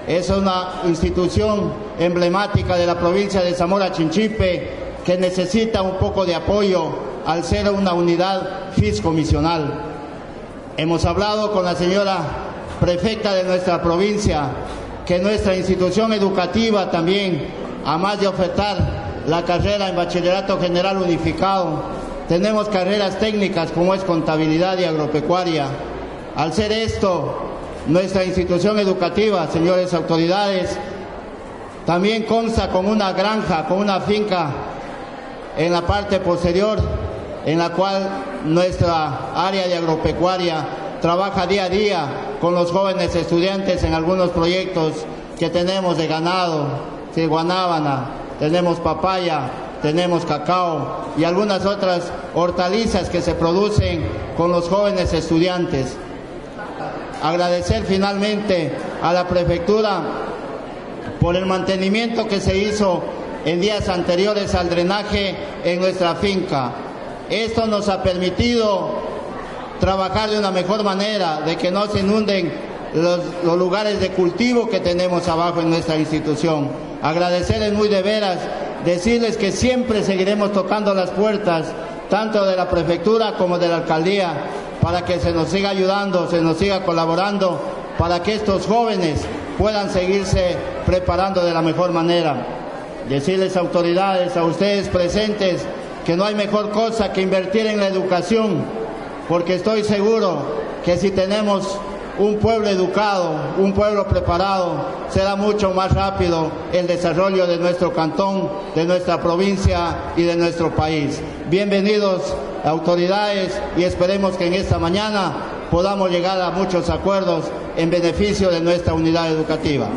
Es una institución emblemática de la provincia de Zamora Chinchipe que necesita un poco de apoyo al ser una unidad fiscomisional. Hemos hablado con la señora prefecta de nuestra provincia que nuestra institución educativa también, además de ofertar la carrera en Bachillerato General Unificado, tenemos carreras técnicas como es contabilidad y agropecuaria. Al ser esto, nuestra institución educativa, señores autoridades, también consta con una granja, con una finca en la parte posterior, en la cual nuestra área de agropecuaria trabaja día a día con los jóvenes estudiantes en algunos proyectos que tenemos de ganado, de guanábana, tenemos papaya, tenemos cacao y algunas otras hortalizas que se producen con los jóvenes estudiantes. Agradecer finalmente a la prefectura por el mantenimiento que se hizo en días anteriores al drenaje en nuestra finca. Esto nos ha permitido trabajar de una mejor manera, de que no se inunden los lugares de cultivo que tenemos abajo en nuestra institución. Agradecerles muy de veras, decirles que siempre seguiremos tocando las puertas, tanto de la prefectura como de la alcaldía, para que se nos siga ayudando, se nos siga colaborando, para que estos jóvenes puedan seguirse preparando de la mejor manera. Decirles, autoridades, a ustedes presentes, que no hay mejor cosa que invertir en la educación, porque estoy seguro que si tenemos un pueblo educado, un pueblo preparado, será mucho más rápido el desarrollo de nuestro cantón, de nuestra provincia y de nuestro país. Bienvenidos, autoridades, y esperemos que en esta mañana podamos llegar a muchos acuerdos en beneficio de nuestra unidad educativa.